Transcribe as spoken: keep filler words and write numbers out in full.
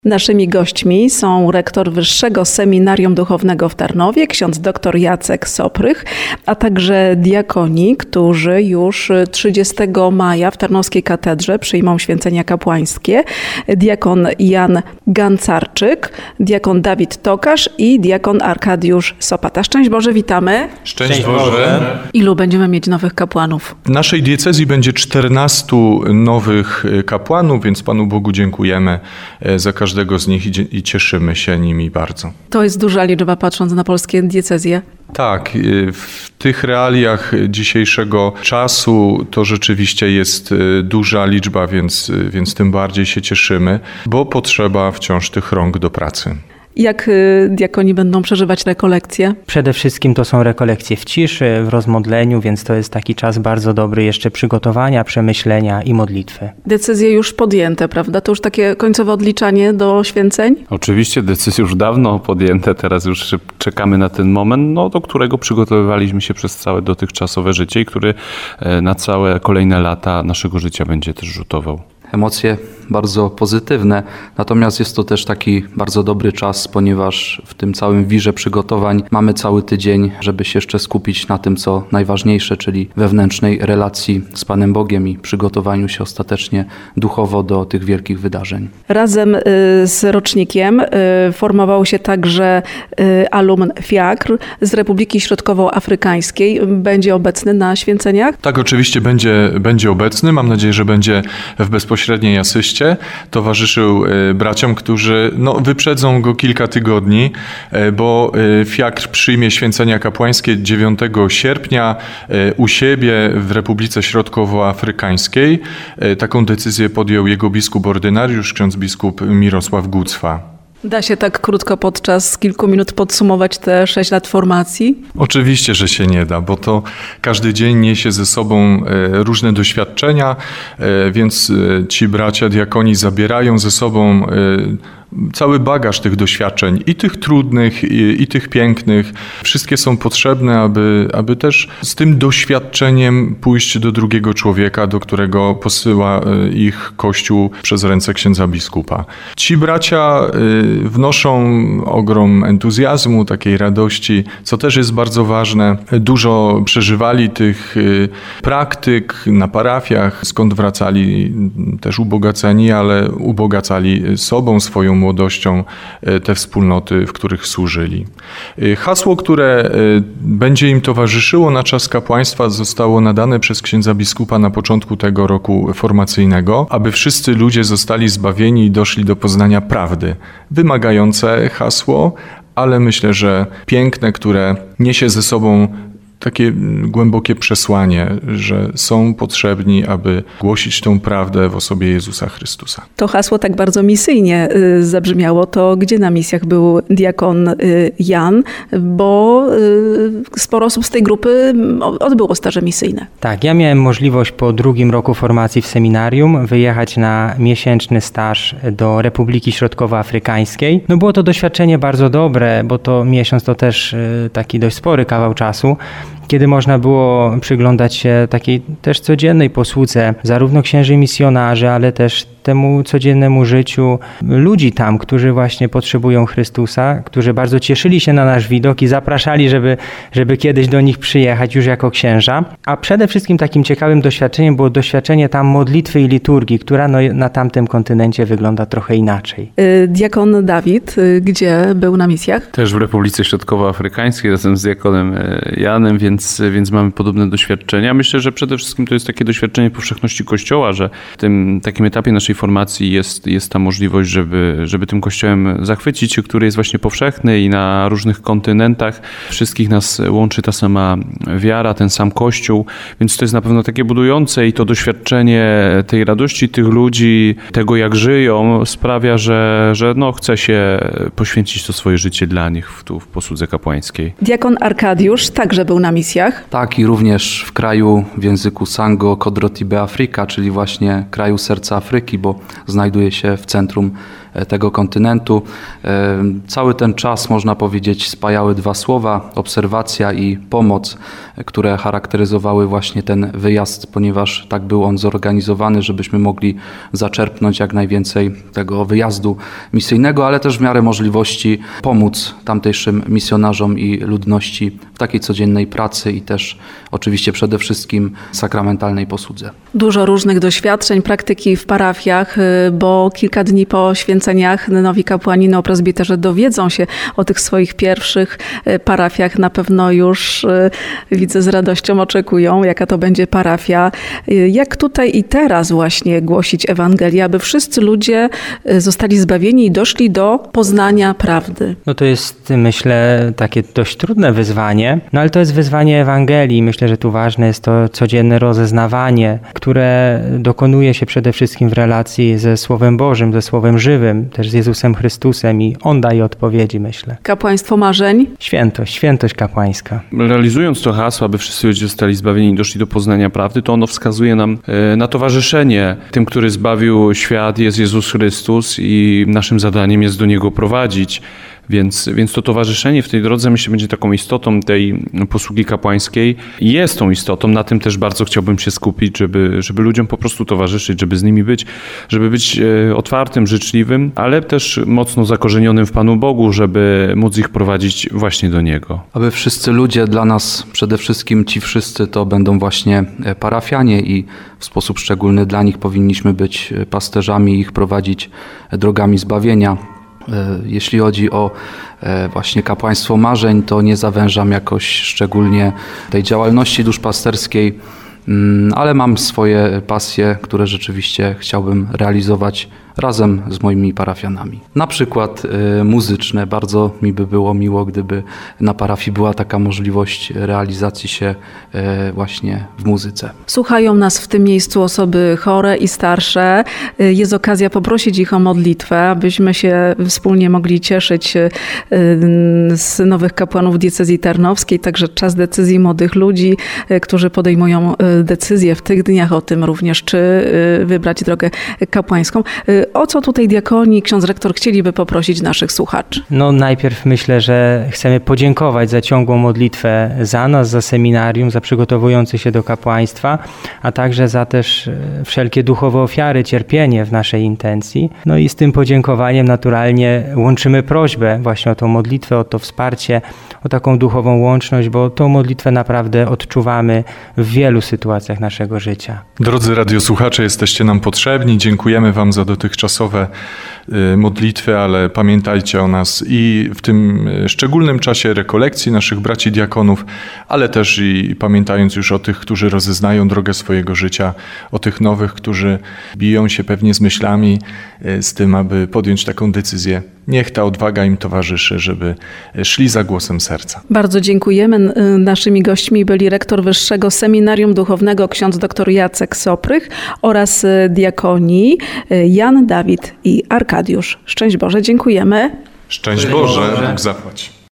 Naszymi gośćmi są rektor Wyższego Seminarium Duchownego w Tarnowie, ksiądz dr Jacek Soprych, a także diakoni, którzy już trzydziestego maja w Tarnowskiej Katedrze przyjmą święcenia kapłańskie. Diakon Jan Gancarczyk, diakon Dawid Tokarz i diakon Arkadiusz Sopata. Szczęść Boże, witamy. Szczęść Boże. Ilu będziemy mieć nowych kapłanów? W naszej diecezji będzie czternastu nowych kapłanów, więc Panu Bogu dziękujemy za każdego z nich i cieszymy się nimi bardzo. To jest duża liczba, patrząc na polskie diecezje. Tak, w tych realiach dzisiejszego czasu to rzeczywiście jest duża liczba, więc, więc tym bardziej się cieszymy, bo potrzeba wciąż tych rąk do pracy. Jak diakoni będą przeżywać rekolekcje? Przede wszystkim to są rekolekcje w ciszy, w rozmodleniu, więc to jest taki czas bardzo dobry jeszcze przygotowania, przemyślenia i modlitwy. Decyzje już podjęte, prawda? To już takie końcowe odliczanie do święceń? Oczywiście decyzje już dawno podjęte, teraz już czekamy na ten moment, no, do którego przygotowywaliśmy się przez całe dotychczasowe życie i który na całe kolejne lata naszego życia będzie też rzutował. Emocje bardzo pozytywne, natomiast jest to też taki bardzo dobry czas, ponieważ w tym całym wirze przygotowań mamy cały tydzień, żeby się jeszcze skupić na tym, co najważniejsze, czyli wewnętrznej relacji z Panem Bogiem i przygotowaniu się ostatecznie duchowo do tych wielkich wydarzeń. Razem z rocznikiem formował się także alumn Fiakr z Republiki Środkowoafrykańskiej. Będzie obecny na święceniach? Tak, oczywiście będzie, będzie obecny. Mam nadzieję, że będzie w bezpośredniej asyście. Towarzyszył braciom, którzy no, wyprzedzą go kilka tygodni, bo Fiakr przyjmie święcenia kapłańskie dziewiątego sierpnia u siebie w Republice Środkowoafrykańskiej. Taką decyzję podjął jego biskup ordynariusz, ksiądz biskup Mirosław Gucwa. Da się tak krótko podczas kilku minut podsumować te sześć lat formacji? Oczywiście, że się nie da, bo to każdy dzień niesie ze sobą różne doświadczenia, więc ci bracia diakoni zabierają ze sobą cały bagaż tych doświadczeń, i tych trudnych, i, i tych pięknych. Wszystkie są potrzebne, aby, aby też z tym doświadczeniem pójść do drugiego człowieka, do którego posyła ich Kościół przez ręce księdza biskupa. Ci bracia wnoszą ogrom entuzjazmu, takiej radości, co też jest bardzo ważne. Dużo przeżywali tych praktyk na parafiach, skąd wracali też ubogaceni, ale ubogacali sobą, swoją młodością te wspólnoty, w których służyli. Hasło, które będzie im towarzyszyło na czas kapłaństwa, zostało nadane przez księdza biskupa na początku tego roku formacyjnego, aby wszyscy ludzie zostali zbawieni i doszli do poznania prawdy. Wymagające hasło, ale myślę, że piękne, które niesie ze sobą takie głębokie przesłanie, że są potrzebni, aby głosić tą prawdę w osobie Jezusa Chrystusa. To hasło tak bardzo misyjnie zabrzmiało. To gdzie na misjach był diakon Jan? Bo sporo osób z tej grupy odbyło staże misyjne. Tak, ja miałem możliwość po drugim roku formacji w seminarium wyjechać na miesięczny staż do Republiki Środkowoafrykańskiej. No było to doświadczenie bardzo dobre, bo to miesiąc to też taki dość spory kawał czasu, kiedy można było przyglądać się takiej też codziennej posłudze zarówno księży misjonarzy, ale też temu codziennemu życiu ludzi tam, którzy właśnie potrzebują Chrystusa, którzy bardzo cieszyli się na nasz widok i zapraszali, żeby, żeby kiedyś do nich przyjechać już jako księża. A przede wszystkim takim ciekawym doświadczeniem było doświadczenie tam modlitwy i liturgii, która no, na tamtym kontynencie wygląda trochę inaczej. Diakon Dawid, gdzie był na misjach? Też w Republice Środkowoafrykańskiej razem z diakonem Janem, więc, więc mamy podobne doświadczenia. Myślę, że przede wszystkim to jest takie doświadczenie powszechności Kościoła, że w tym takim etapie naszej formacji jest, jest ta możliwość, żeby, żeby tym Kościołem zachwycić się, który jest właśnie powszechny i na różnych kontynentach. Wszystkich nas łączy ta sama wiara, ten sam Kościół, więc to jest na pewno takie budujące i to doświadczenie tej radości tych ludzi, tego jak żyją, sprawia, że, że no, chce się poświęcić to swoje życie dla nich w, tu w posłudze kapłańskiej. Diakon Arkadiusz także był na misjach. Tak, i również w kraju w języku Sango Kodrotibe Afryka, czyli właśnie kraju serca Afryki, bo znajduje się w centrum tego kontynentu. Cały ten czas, można powiedzieć, spajały dwa słowa: obserwacja i pomoc, które charakteryzowały właśnie ten wyjazd, ponieważ tak był on zorganizowany, żebyśmy mogli zaczerpnąć jak najwięcej tego wyjazdu misyjnego, ale też w miarę możliwości pomóc tamtejszym misjonarzom i ludności w takiej codziennej pracy i też oczywiście przede wszystkim sakramentalnej posłudze. Dużo różnych doświadczeń, praktyki w parafiach, bo kilka dni po święceniach nowi kapłani na prezbiterze dowiedzą się o tych swoich pierwszych parafiach. Na pewno już widzę, z radością oczekują, jaka to będzie parafia. Jak tutaj i teraz właśnie głosić Ewangelię, aby wszyscy ludzie zostali zbawieni i doszli do poznania prawdy? No to jest, myślę, takie dość trudne wyzwanie, no ale to jest wyzwanie Ewangelii. Myślę, że tu ważne jest to codzienne rozeznawanie, które dokonuje się przede wszystkim w relacji ze Słowem Bożym, ze Słowem żywym, też z Jezusem Chrystusem i On daje odpowiedzi, myślę. Kapłaństwo marzeń? Świętość, świętość kapłańska. Realizując to hasło, aby wszyscy ludzie zostali zbawieni i doszli do poznania prawdy, to ono wskazuje nam na towarzyszenie. Tym, który zbawił świat, jest Jezus Chrystus i naszym zadaniem jest do Niego prowadzić. Więc, więc to towarzyszenie w tej drodze, myślę, będzie taką istotą tej posługi kapłańskiej. I jest tą istotą, na tym też bardzo chciałbym się skupić, żeby, żeby ludziom po prostu towarzyszyć, żeby z nimi być, żeby być otwartym, życzliwym, ale też mocno zakorzenionym w Panu Bogu, żeby móc ich prowadzić właśnie do Niego. Aby wszyscy ludzie, dla nas przede wszystkim ci wszyscy to będą właśnie parafianie i w sposób szczególny dla nich powinniśmy być pasterzami i ich prowadzić drogami zbawienia. Jeśli chodzi o właśnie kapłaństwo marzeń, to nie zawężam jakoś szczególnie tej działalności duszpasterskiej, ale mam swoje pasje, które rzeczywiście chciałbym realizować razem z moimi parafianami. Na przykład y, muzyczne. Bardzo mi by było miło, gdyby na parafii była taka możliwość realizacji się y, właśnie w muzyce. Słuchają nas w tym miejscu osoby chore i starsze. Y, jest okazja poprosić ich o modlitwę, abyśmy się wspólnie mogli cieszyć y, z nowych kapłanów diecezji tarnowskiej, także czas decyzji młodych ludzi, y, którzy podejmują y, decyzje w tych dniach o tym również, czy y, wybrać drogę kapłańską. Y, O co tutaj diakoni, ksiądz rektor chcieliby poprosić naszych słuchaczy? No najpierw myślę, że chcemy podziękować za ciągłą modlitwę za nas, za seminarium, za przygotowujących się do kapłaństwa, a także za też wszelkie duchowe ofiary, cierpienie w naszej intencji. No i z tym podziękowaniem naturalnie łączymy prośbę właśnie o tą modlitwę, o to wsparcie, o taką duchową łączność, bo tą modlitwę naprawdę odczuwamy w wielu sytuacjach naszego życia. Drodzy radiosłuchacze, jesteście nam potrzebni. Dziękujemy Wam za dotychczasowe modlitwy, ale pamiętajcie o nas i w tym szczególnym czasie rekolekcji naszych braci diakonów, ale też i pamiętając już o tych, którzy rozeznają drogę swojego życia, o tych nowych, którzy biją się pewnie z myślami, z tym, aby podjąć taką decyzję. Niech ta odwaga im towarzyszy, żeby szli za głosem serca. Bardzo dziękujemy. Naszymi gośćmi byli rektor Wyższego Seminarium Duchownego ksiądz dr Jacek Soprych oraz diakoni Jan, Dawid i Arkadiusz. Szczęść Boże, dziękujemy. Szczęść Boże, Bóg zapłać.